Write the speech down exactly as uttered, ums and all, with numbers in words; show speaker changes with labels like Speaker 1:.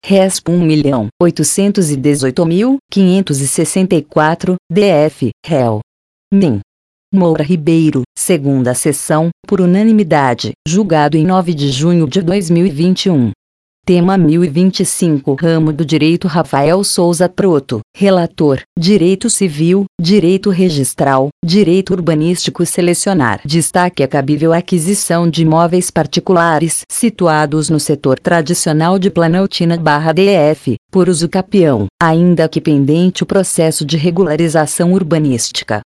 Speaker 1: resp um milhão oitocentos e dezoito mil quinhentos e sessenta e quatro, D F, réu. Min. Moura Ribeiro, segunda sessão, por unanimidade, julgado em nove de junho de dois mil e vinte e um. Tema mil e vinte e cinco Ramo do Direito Rafael Souza Proto, relator, Direito Civil, Direito Registral, Direito Urbanístico Selecionar. Destaque a cabível aquisição de imóveis particulares situados no setor tradicional de Planaltina/D F, por uso capião, ainda que pendente o processo de regularização urbanística.